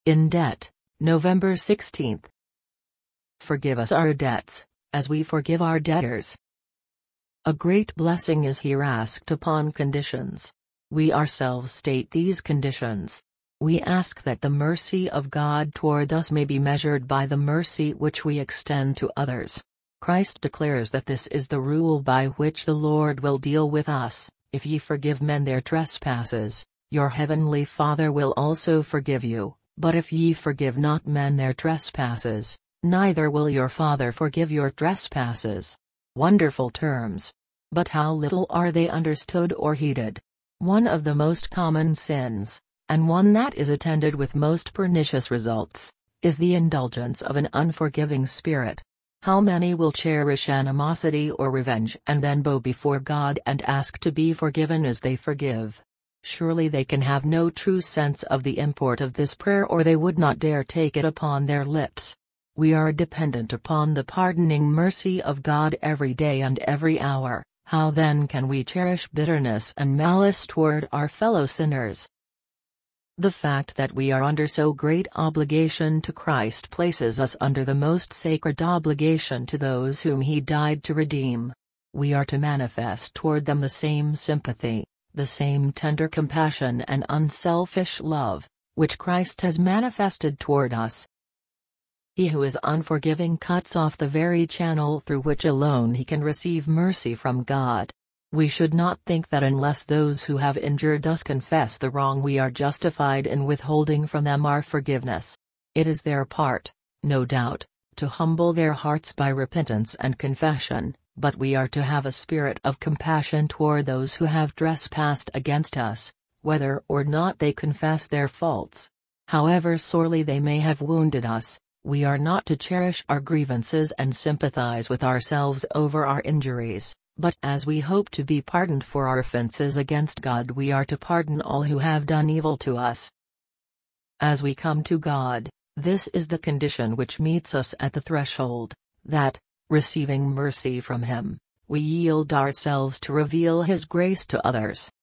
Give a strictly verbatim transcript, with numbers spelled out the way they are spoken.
In debt, November sixteenth. Forgive us our debts, as we forgive our debtors. A great blessing is here asked upon conditions. We ourselves state these conditions. We ask that the mercy of God toward us may be measured by the mercy which we extend to others. Christ declares that this is the rule by which the Lord will deal with us: if ye forgive men their trespasses, your heavenly Father will also forgive you. But if ye forgive not men their trespasses, neither will your Father forgive your trespasses. Wonderful terms. But how little are they understood or heeded. One of the most common sins, and one that is attended with most pernicious results, is the indulgence of an unforgiving spirit. How many will cherish animosity or revenge and then bow before God and ask to be forgiven as they forgive? Surely they can have no true sense of the import of this prayer, or they would not dare take it upon their lips. We are dependent upon the pardoning mercy of God every day and every hour. How then can we cherish bitterness and malice toward our fellow sinners? The fact that we are under so great obligation to Christ places us under the most sacred obligation to those whom He died to redeem. We are to manifest toward them the same sympathy, the same tender compassion and unselfish love, which Christ has manifested toward us. He who is unforgiving cuts off the very channel through which alone he can receive mercy from God. We should not think that unless those who have injured us confess the wrong, we are justified in withholding from them our forgiveness. It is their part, no doubt, to humble their hearts by repentance and confession, but we are to have a spirit of compassion toward those who have trespassed against us, whether or not they confess their faults. However sorely they may have wounded us, we are not to cherish our grievances and sympathize with ourselves over our injuries, but as we hope to be pardoned for our offenses against God, we are to pardon all who have done evil to us. As we come to God, this is the condition which meets us at the threshold, that, receiving mercy from Him, we yield ourselves to reveal His grace to others.